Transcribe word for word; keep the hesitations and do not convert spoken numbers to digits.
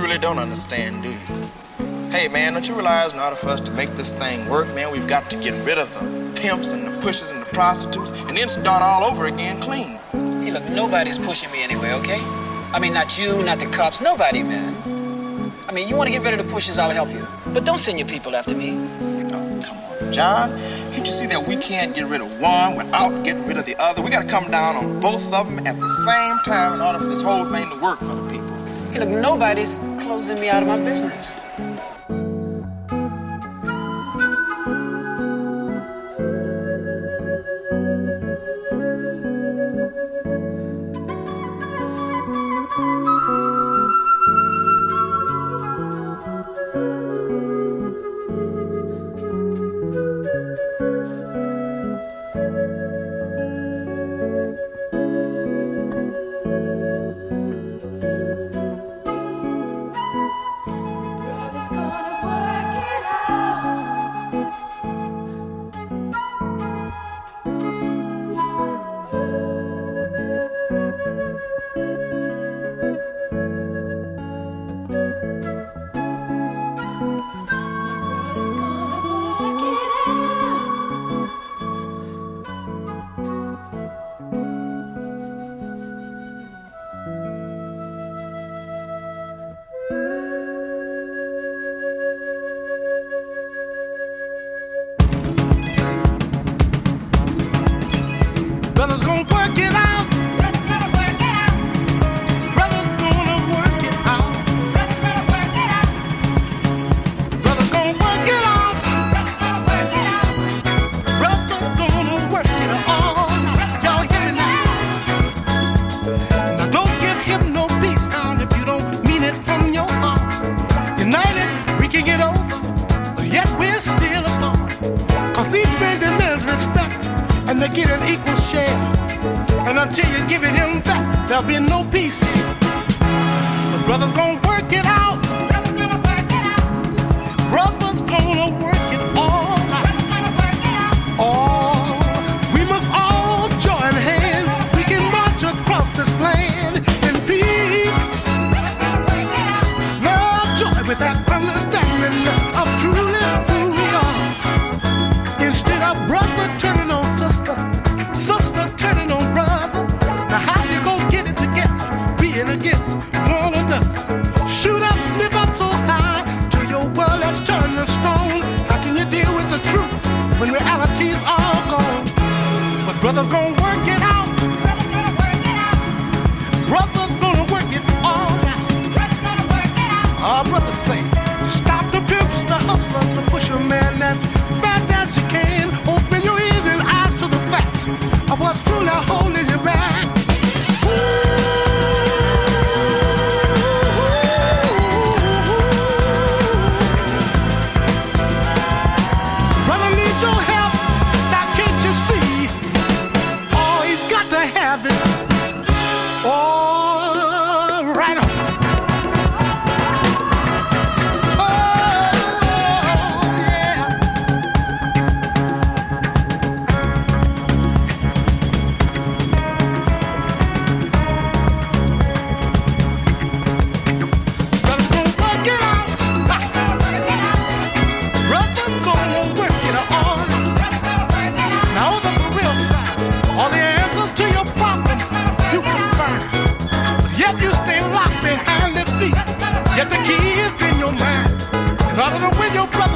really don't understand, do you? Hey, man, don't you realize in order for us to make this thing work, man, we've got to get rid of the pimps and the pushers and the prostitutes and then start all over again clean. Hey, look, nobody's pushing me anyway, okay? I mean, not you, not the cops, nobody, man. I mean, you want to get rid of the pushers, I'll help you. But don't send your people after me. Oh, come on, John. Can't you see that we can't get rid of one without getting rid of the other? We got to come down on both of them at the same time in order for this whole thing to work for the people. Hey, look, nobody's closing me out of my business. Get the keys in your mind in order to win your brother.